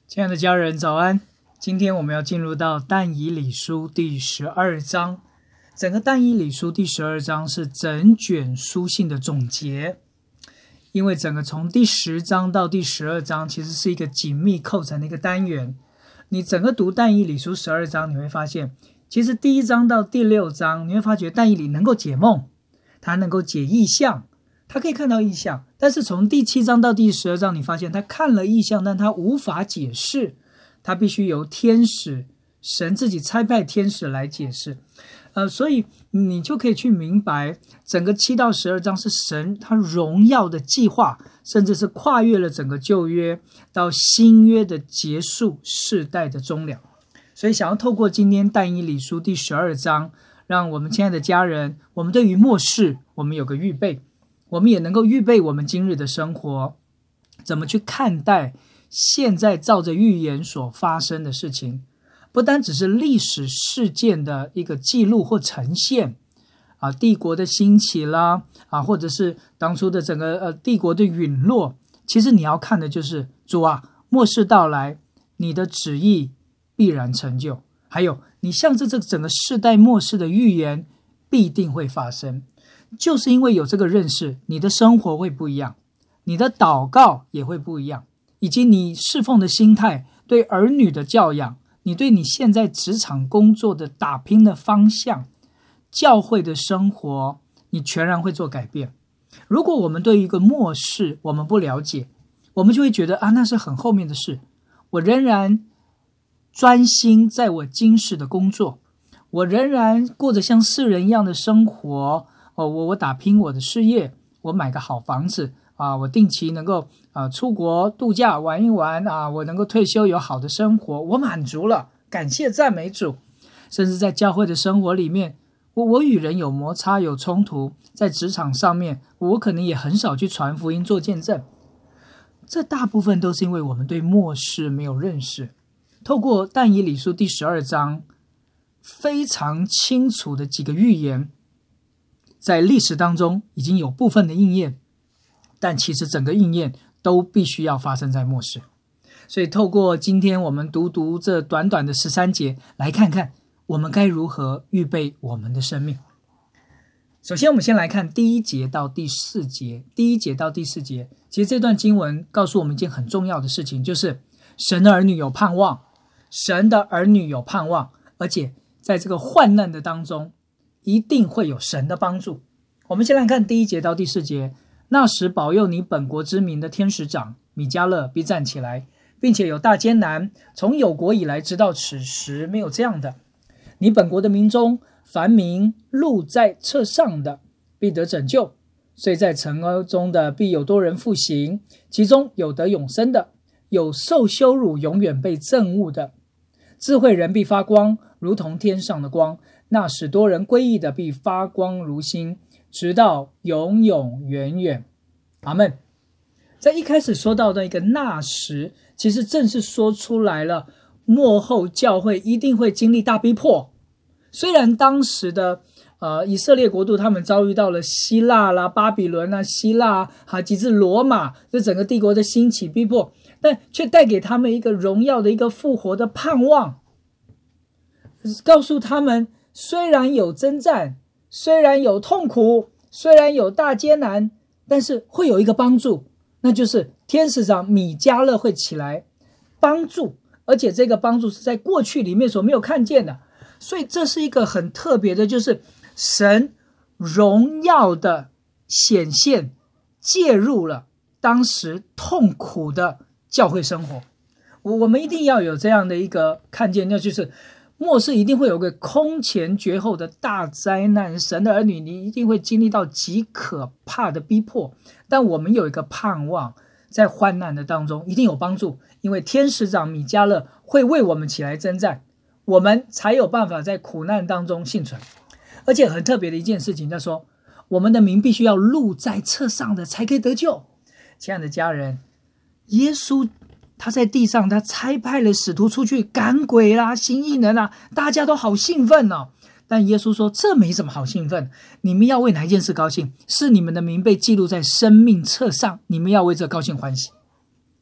亲爱的家人早安，今天我们要进入到但以理书第12章。整个但以理书第12章是整卷书信的总结，因为整个从第10章到第12章其实是一个紧密扣成的一个单元。你整个读但以理书12章，你会发现其实第1章到第6章你会发觉但以理能够解梦，他能够解异象，他可以看到异象，但是从第7章到第12章你发现他看了异象，但他无法解释，他必须由天使，神自己差派天使来解释。所以你就可以去明白整个7到12章是神他荣耀的计划，甚至是跨越了整个旧约到新约的结束，世代的终了。所以想要透过今天但以理书第12章，让我们亲爱的家人，我们对于末世我们有个预备，我们也能够预备我们今日的生活，怎么去看待现在照着预言所发生的事情，不单只是历史事件的一个记录或呈现帝国的兴起啦或者是当初的整个帝国的陨落，其实你要看的就是主啊，末世到来，你的旨意必然成就，还有你向着这整个世代末世的预言必定会发生。就是因为有这个认识，你的生活会不一样，你的祷告也会不一样，以及你侍奉的心态，对儿女的教养，你对你现在职场工作的打拼的方向，教会的生活，你全然会做改变。如果我们对一个末世我们不了解，我们就会觉得那是很后面的事，我仍然专心在我今世的工作，我仍然过着像世人一样的生活，我打拼我的事业，我买个好房子我定期能够出国度假玩一玩我能够退休有好的生活，我满足了，感谢赞美主。甚至在教会的生活里面，我与人有摩擦有冲突，在职场上面我可能也很少去传福音做见证，这大部分都是因为我们对末世没有认识。透过但以理书第12章非常清楚的几个预言，在历史当中已经有部分的应验，但其实整个应验都必须要发生在末世。所以透过今天我们读这短短的13节，来看看我们该如何预备我们的生命。首先我们先来看第1节到第4节。第1节到第4节，其实这段经文告诉我们一件很重要的事情，就是神的儿女有盼望，神的儿女有盼望，而且在这个患难的当中一定会有神的帮助。我们先来看第1节到第4节。那时保佑你本国之民的天使长米迦勒必站起来，并且有大艰难，从有国以来直到此时没有这样的。你本国的民中，凡民录在册上的必得拯救，虽在城邑中的必有多人复行，其中有得永生的，有受羞辱永远被憎恶的。智慧人必发光，如同天上的光，那使多人归义的必发光如星，直到永永远远。阿们。在一开始说到的一个那时，其实正是说出来了末后教会一定会经历大逼迫。虽然当时的以色列国度他们遭遇到了希腊啦、巴比伦啦、希腊及至罗马这整个帝国的兴起逼迫，但却带给他们一个荣耀的一个复活的盼望，告诉他们虽然有征战，虽然有痛苦，虽然有大艰难，但是会有一个帮助，那就是天使长米迦勒会起来帮助，而且这个帮助是在过去里面所没有看见的。所以这是一个很特别的，就是神荣耀的显现，介入了当时痛苦的教会生活。我们一定要有这样的一个看见，那就是末世一定会有个空前绝后的大灾难，神的儿女你一定会经历到极可怕的逼迫，但我们有一个盼望，在患难的当中一定有帮助，因为天使长米迦勒会为我们起来征战，我们才有办法在苦难当中幸存。而且很特别的一件事情，他说我们的名必须要录在册上的才可以得救。亲爱的家人，耶稣他在地上，他差派了使徒出去赶鬼啦、行异能啦，大家都好兴奋哦。但耶稣说这没什么好兴奋，你们要为哪一件事高兴？是你们的名被记录在生命册上，你们要为这高兴欢喜。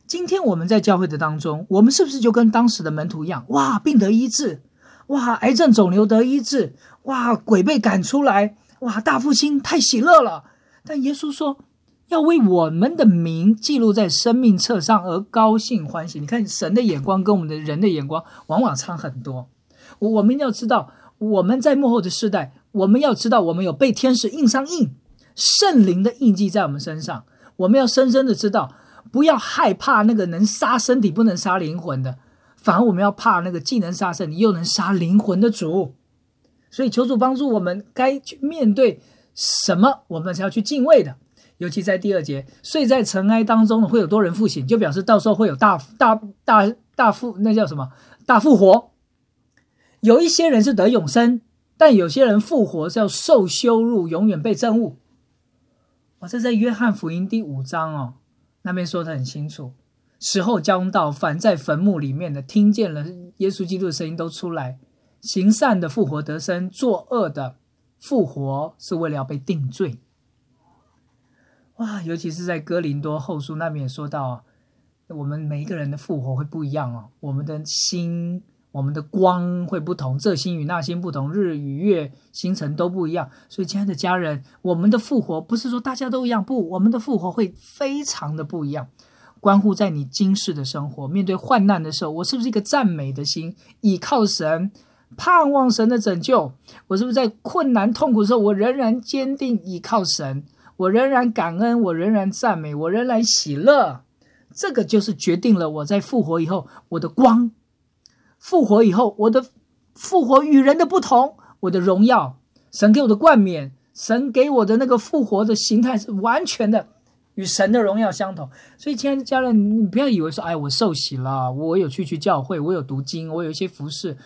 今天我们在教会的当中，我们是不是就跟当时的门徒一样？哇，病得医治，哇，癌症肿瘤得医治，哇，鬼被赶出来，哇，大复兴，太喜乐了。但耶稣说，要为我们的名记录在生命册上而高兴欢喜。你看神的眼光跟我们的人的眼光往往差很多。我们要知道，我们在末后的世代，我们要知道我们有被天使印上印，圣灵的印记在我们身上。我们要深深的知道，不要害怕那个能杀身体不能杀灵魂的，反而我们要怕那个既能杀身体又能杀灵魂的主。所以求主帮助我们，该去面对什么我们才要去敬畏的。尤其在第2节，睡在尘埃当中会有多人复醒，就表示到时候会有大复活。有一些人是得永生，但有些人复活是要受羞辱，永远被憎恶。这在约翰福音第5章那边说得很清楚，时候将到，凡在坟墓里面的听见了耶稣基督的声音都出来，行善的复活得生，作恶的复活是为了要被定罪。尤其是在哥林多后书那边也说到我们每一个人的复活会不一样我们的心，我们的光会不同，这星与那星不同，日与月星辰都不一样。所以亲爱的家人，我们的复活不是说大家都一样，不，我们的复活会非常的不一样，关乎在你今世的生活，面对患难的时候，我是不是一个赞美的心，倚靠神，盼望神的拯救？我是不是在困难痛苦的时候，我仍然坚定倚靠神，我仍然感恩，我仍然赞美，我仍然喜乐？这个就是决定了我在复活以后我的光，复活以后我的复活与人的不同，我的荣耀，神给我的冠冕，神给我的那个复活的形态是完全的与神的荣耀相同。所以亲爱的家人，你不要以为说我受洗了，我有去教会，我有读经，我有一些服事。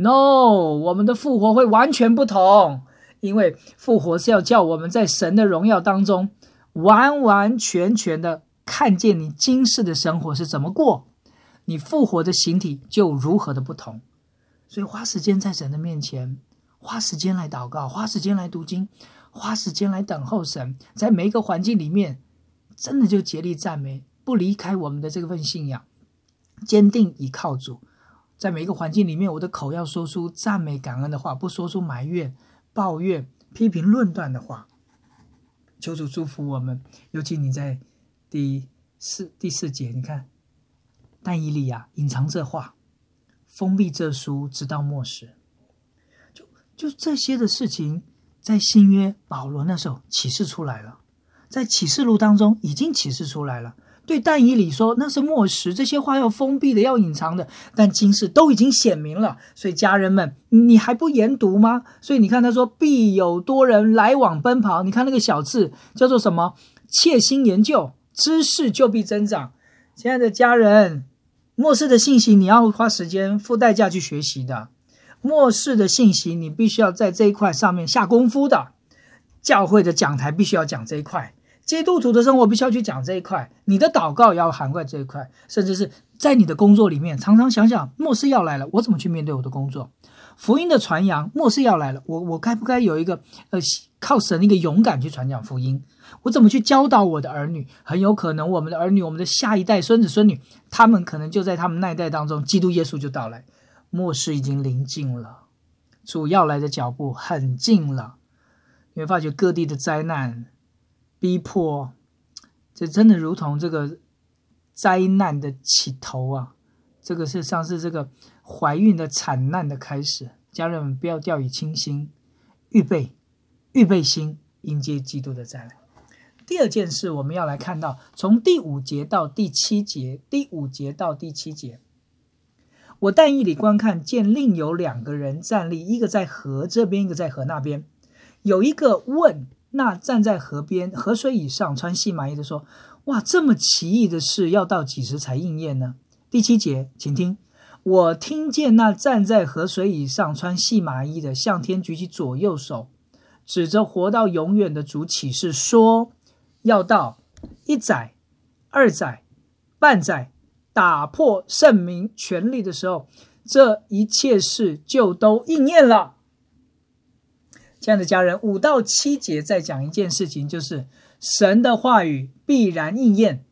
No， 我们的复活会完全不同，因为复活是要叫我们在神的荣耀当中完完全全的看见你今世的生活是怎么过，你复活的形体就如何的不同。所以花时间在神的面前，花时间来祷告，花时间来读经，花时间来等候神，在每一个环境里面真的就竭力赞美，不离开我们的这份信仰，坚定倚靠主。在每一个环境里面，我的口要说出赞美感恩的话，不说出埋怨抱怨批评论断的话。求主祝福我们。尤其你在第四节，你看但以理隐藏这话，封闭这书直到末世。就这些的事情在新约保罗那时候启示出来了，在启示录当中已经启示出来了。对但以理说那是末时，这些话要封闭的，要隐藏的，但今世都已经显明了。所以家人们，你还不研读吗？所以你看他说必有多人来往奔跑，你看那个小字叫做什么？切心研究，知识就必增长。亲爱的家人，末世的信息你要花时间付代价去学习的，末世的信息你必须要在这一块上面下功夫的。教会的讲台必须要讲这一块，基督徒的生活必须要去讲这一块，你的祷告也要涵盖这一块，甚至是在你的工作里面常常想想末世要来了，我怎么去面对我的工作？福音的传扬，末世要来了，我该不该有一个靠神一个勇敢去传讲福音？我怎么去教导我的儿女？很有可能我们的儿女，我们的下一代孙子孙女，他们可能就在他们那一代当中，基督耶稣就到来，末世已经临近了，主要来的脚步很近了。你会发觉各地的灾难逼迫，这真的如同这个灾难的起头这个是像是这个怀孕的惨难的开始。家人们不要掉以轻心，预备心迎接基督的再来。第二件事我们要来看到，从第5节到第7节，第5节到第7节，我但以理观看，见另有2个人站立，一个在河这边，一个在河那边。有一个问那站在河边河水以上穿细麻衣的说，哇，这么奇异的事要到几时才应验呢？第7节请听，我听见那站在河水以上穿细麻衣的向天举起左右手，指着活到永远的主起誓说，要到1载2载半载打破圣民权力的时候，这一切事就都应验了。亲爱的家人，5到7节再讲一件事情，就是神的话语必然应验，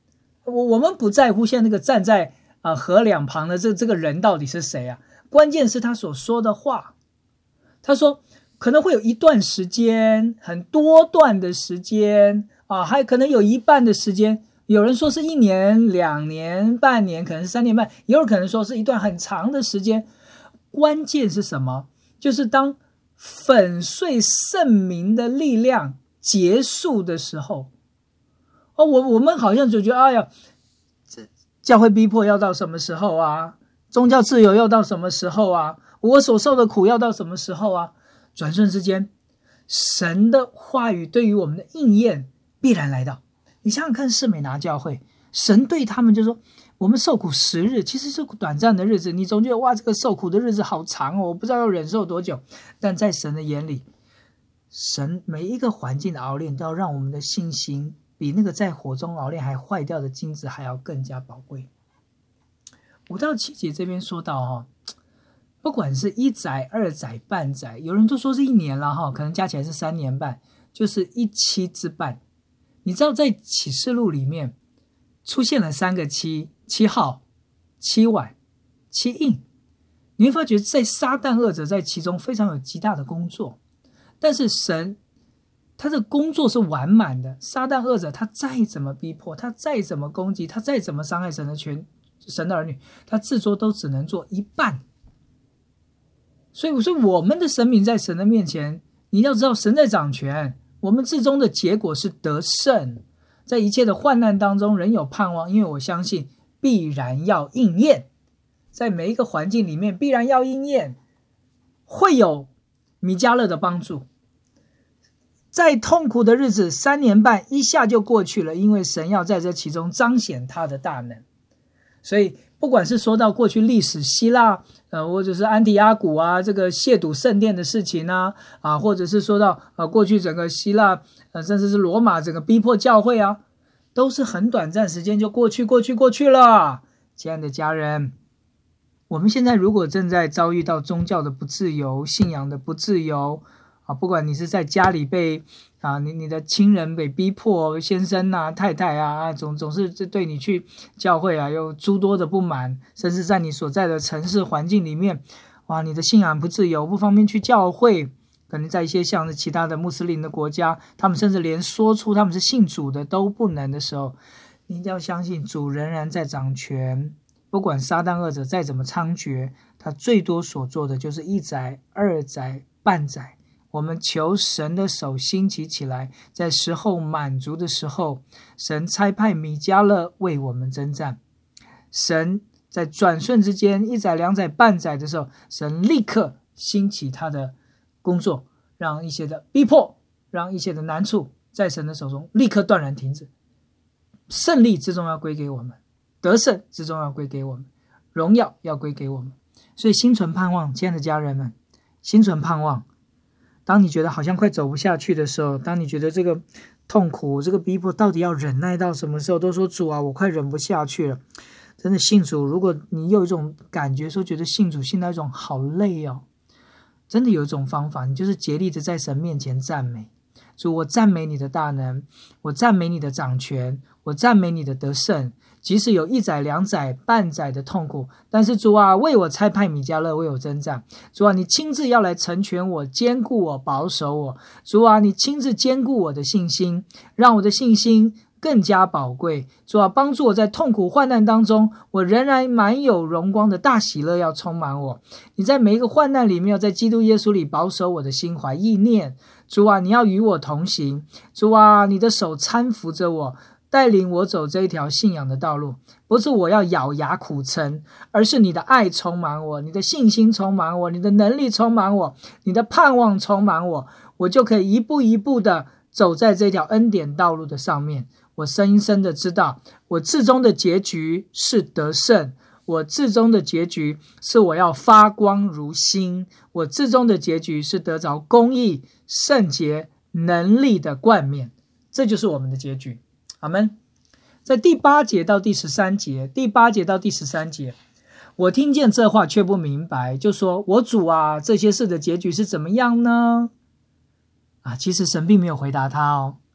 我们不在乎现在那个站在河两旁的这个人到底是谁啊，关键是他所说的话。他说可能会有一段时间，很多段的时间还可能有一半的时间，有人说是1年、2年、半年，可能是3年半，也有可能说是一段很长的时间。关键是什么？就是当粉碎圣名的力量结束的时候，我们好像就觉得，哎呀，教会逼迫要到什么时候啊？宗教自由要到什么时候啊？我所受的苦要到什么时候啊？转瞬之间，神的话语对于我们的应验必然来到。你想想看，士美拿教会，神对他们就说，我们受苦10日，其实是短暂的日子，你总觉得哇，这个受苦的日子好长哦，我不知道要忍受多久。但在神的眼里，神每一个环境的熬炼都要让我们的信心比那个在火中熬炼还坏掉的金子还要更加宝贵。5到7节这边说到不管是1载、2载、半载，有人都说是1年了可能加起来是3年半，就是17之半。你知道在启示录里面出现了3个7号、7晚、7印，你会发觉在撒旦恶者在其中非常有极大的工作，但是神他的工作是完满的。撒旦恶者他再怎么逼迫，他再怎么攻击，他再怎么伤害神的儿女，他至多都只能做一半。所以我们的生命在神的面前，你要知道神在掌权，我们至终的结果是得胜。在一切的患难当中仍有盼望，因为我相信必然要应验，在每一个环境里面必然要应验，会有米迦勒的帮助。在痛苦的日子3年半一下就过去了，因为神要在这其中彰显他的大能。所以不管是说到过去历史希腊或者是安提阿古这个亵渎圣殿的事情或者是说到过去整个希腊甚至是罗马整个逼迫教会都是很短暂时间就过去了。亲爱的家人，我们现在如果正在遭遇到宗教的不自由、信仰的不自由不管你是在家里被你的亲人被逼迫，先生太太总是对你去教会有诸多的不满，甚至在你所在的城市环境里面你的信仰不自由，不方便去教会，可能在一些像其他的穆斯林的国家，他们甚至连说出他们是信主的都不能的时候，你一定要相信主仍然在掌权。不管撒旦恶者再怎么猖獗，他最多所做的就是1载、2载、半载。我们求神的手兴起起来，在时候满足的时候，神差派米迦勒为我们征战。神在转瞬之间1载、2载、半载的时候，神立刻兴起他的工作，让一些的逼迫，让一些的难处在神的手中立刻断然停止。胜利之中要归给我们，得胜之中要归给我们，荣耀要归给我们。所以心存盼望，亲爱的家人们，心存盼望。当你觉得好像快走不下去的时候，当你觉得这个痛苦、这个逼迫到底要忍耐到什么时候，都说主我快忍不下去了。真的信主，如果你有一种感觉说觉得信主信到一种好累真的有一种方法，你就是竭力的在神面前赞美主。我赞美你的大能，我赞美你的掌权，我赞美你的得胜。即使有1载、2载、半载的痛苦，但是主为我差派米迦勒为我征战。主你亲自要来成全我，坚固我，保守我。主你亲自坚固我的信心，让我的信心更加宝贵。主帮助我在痛苦患难当中，我仍然满有荣光的大喜乐要充满我。你在每一个患难里面，要在基督耶稣里保守我的心怀意念。主你要与我同行。主你的手搀扶着我，带领我走这一条信仰的道路。不是我要咬牙苦撑，而是你的爱充满我，你的信心充满我，你的能力充满我，你的盼望充满我，我就可以一步一步的走在这条恩典道路的上面。我深深的知道，我至终的结局是得胜，我至终的结局是我要发光如星，我至终的结局是得着公义、圣洁、能力的冠冕。这就是我们的结局。阿们。在第8节到第13节，我听见这话却不明白，就说我主这些事的结局是怎么样呢？其实神并没有回答他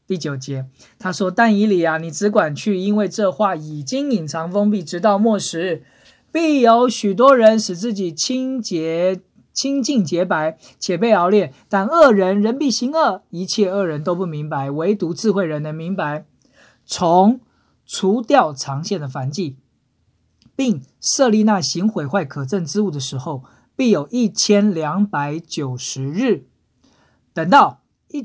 第9节，他说：但以理啊，你只管去，因为这话已经隐藏封闭，直到末时，必有许多人使自己清净洁白，且被熬炼。但恶人人必行恶，一切恶人都不明白，唯独智慧人能明白。从除掉长线的燔祭，并设立那行毁坏可憎之物的时候，必有1290日。等到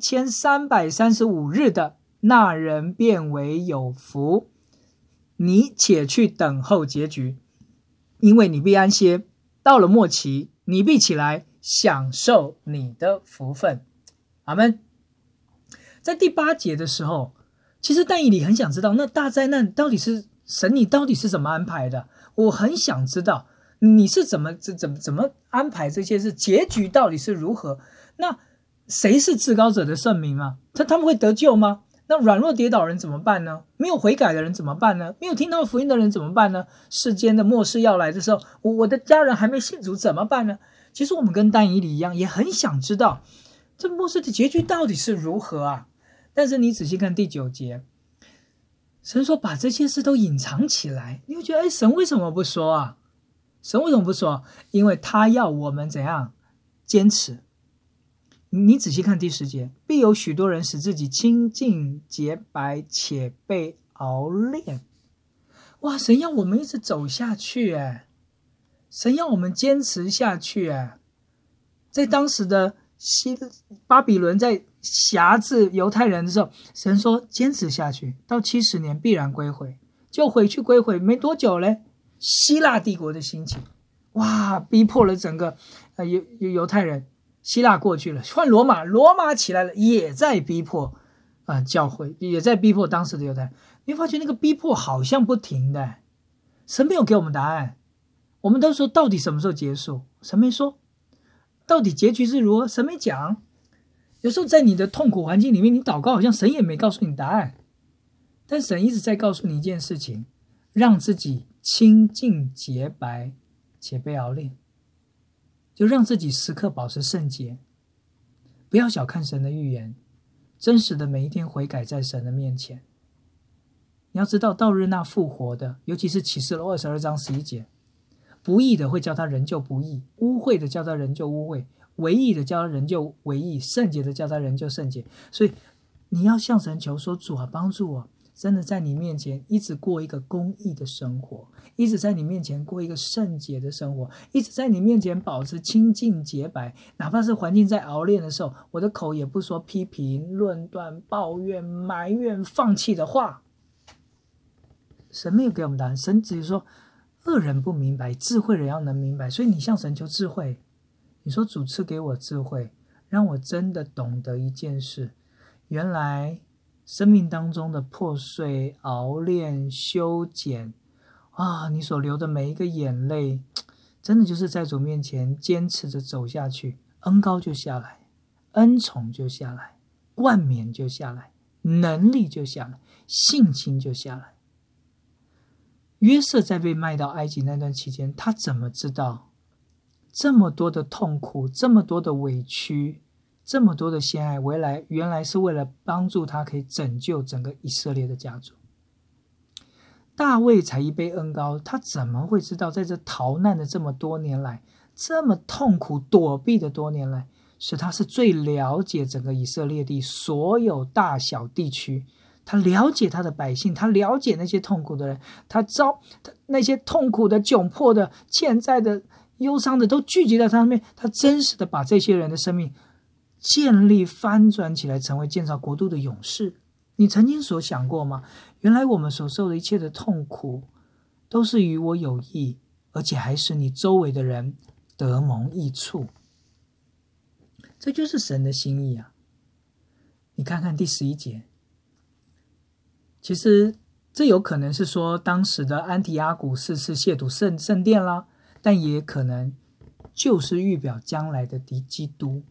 1335日的那人变为有福。你且去等候结局，因为你必安歇。到了末期，你必起来享受你的福分。阿们。在第8节的时候，其实但以理很想知道，那大灾难到底是神你到底是怎么安排的？我很想知道你是怎么安排这些事，结局到底是如何？那谁是至高者的圣民啊？他们会得救吗？那软弱跌倒人怎么办呢？没有悔改的人怎么办呢？没有听到福音的人怎么办呢？世间的末世要来的时候，我的家人还没信主怎么办呢？其实我们跟但以理一样，也很想知道这末世的结局到底是如何啊。但是你仔细看第9节，神说把这些事都隐藏起来，你会觉得神为什么不说啊？神为什么不说？因为他要我们怎样坚持。你仔细看第10节，必有许多人使自己清净洁白，且被熬炼。哇，神要我们一直走下去神要我们坚持下去在当时的巴比伦在辖制犹太人的时候，神说坚持下去，到70年必然归回。就回去归回没多久嘞，希腊帝国的兴起，哇，逼迫了整个犹太人。希腊过去了，换罗马起来了，也在逼迫教会，也在逼迫当时的犹太人。你会发觉那个逼迫好像不停的，神没有给我们答案。我们都说到底什么时候结束，神没说。到底结局是如何，神没讲。有时候在你的痛苦环境里面，你祷告好像神也没告诉你答案，但神一直在告诉你一件事情，让自己清净洁白且被熬炼，就让自己时刻保持圣洁。不要小看神的预言，真实的每一天悔改在神的面前。你要知道，到日那复活的，尤其是启示录22章11节，不义的会叫他仍旧不义，污秽的叫他仍旧污秽，为义的叫他仍旧为义，圣洁的叫他仍旧圣洁。所以你要向神求说，主啊，帮助我，真的在你面前一直过一个公义的生活，一直在你面前过一个圣洁的生活，一直在你面前保持清净洁白。哪怕是环境在熬炼的时候，我的口也不说批评、论断、抱怨、埋怨、放弃的话。神没有给我们答案，神只是说恶人不明白，智慧人要能明白。所以你向神求智慧，你说主赐给我智慧，让我真的懂得一件事，原来生命当中的破碎、熬炼、修剪你所流的每一个眼泪，真的就是在主面前坚持着走下去，恩膏就下来，恩宠就下来，冠冕就下来，能力就下来，性情就下来。约瑟在被卖到埃及那段期间，他怎么知道这么多的痛苦，这么多的委屈，这么多的陷害，原来是为了帮助他可以拯救整个以色列的家族。大卫才一杯恩膏，他怎么会知道在这逃难的这么多年来，这么痛苦躲避的多年来，使他是最了解整个以色列地所有大小地区，他了解他的百姓，他了解那些痛苦的人，他那些痛苦的、窘迫的、欠债的、忧伤的都聚集在他那边，他真实的把这些人的生命建立翻转起来，成为建造国度的勇士。你曾经所想过吗？原来我们所受的一切的痛苦都是与我有益，而且还使你周围的人得蒙益处。这就是神的心意啊！你看看第11节，其实这有可能是说当时的安提阿古4次亵渎圣殿啦，但也可能就是预表将来的敌基督，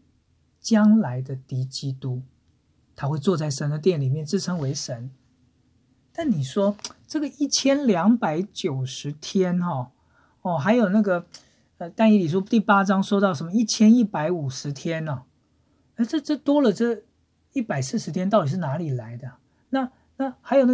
他会坐在神的殿里面自称为神。但你说这个1290天还有那个但以理书第8章说到什么1150天这多了这 140天到底是哪里来的？那还有那个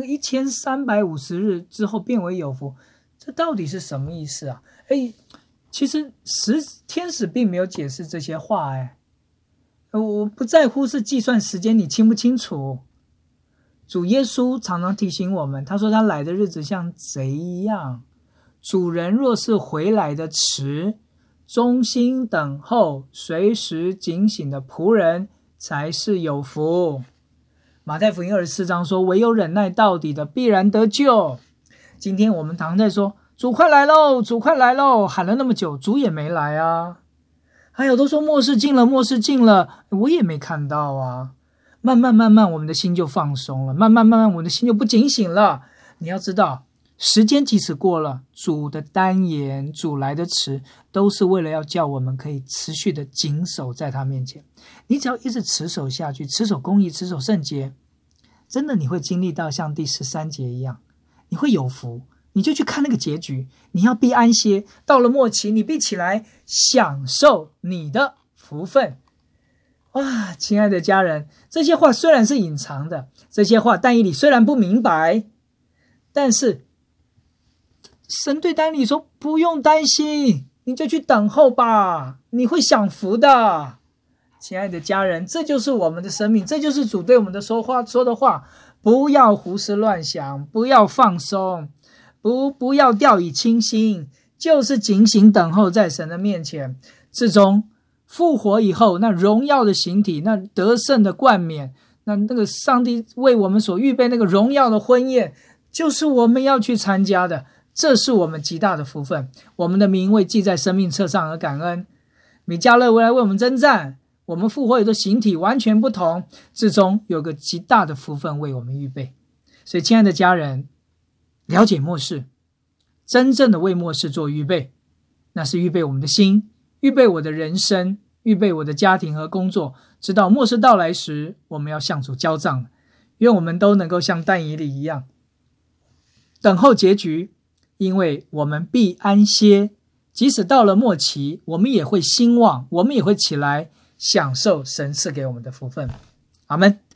1350日之后变为有福，这到底是什么意思啊？其实天使并没有解释这些话。我不在乎是计算时间你清不清楚，主耶稣常常提醒我们，他说他来的日子像贼一样，主人若是回来的迟，忠心等候随时警醒的仆人才是有福。马太福音24章说，唯有忍耐到底的必然得救。今天我们常在说主快来喽，主快来喽，喊了那么久，主也没来啊。还有都说末世近了，末世近了，我也没看到啊。慢慢我们的心就放松了，慢慢我们的心就不警醒了。你要知道，时间即使过了，主的单言，主来的迟，都是为了要叫我们可以持续的谨守在他面前。你只要一直持守下去，持守公义，持守圣洁，真的你会经历到像第13节一样，你会有福。你就去看那个结局，你要必安歇，到了末期，你必起来享受你的福分。哇，亲爱的家人，这些话虽然是隐藏的，这些话但以理虽然不明白，但是神对但以理说，不用担心，你就去等候吧，你会享福的。亲爱的家人，这就是我们的生命，这就是主对我们的说的话，不要胡思乱想，不要放松，不要掉以轻心，就是警醒等候在神的面前。自从复活以后，那荣耀的形体，那得胜的冠冕，那个上帝为我们所预备那个荣耀的婚宴，就是我们要去参加的，这是我们极大的福分。我们的名为记在生命册上而感恩。米迦勒来为我们征战，我们复活有的形体完全不同，至终有个极大的福分为我们预备。所以亲爱的家人，了解末世，真正的为末世做预备，那是预备我们的心，预备我的人生，预备我的家庭和工作，直到末世到来时，我们要向主交账。愿我们都能够像但以理一样，等候结局，因为我们必安歇，即使到了末期，我们也会兴旺，我们也会起来享受神赐给我们的福分。阿们。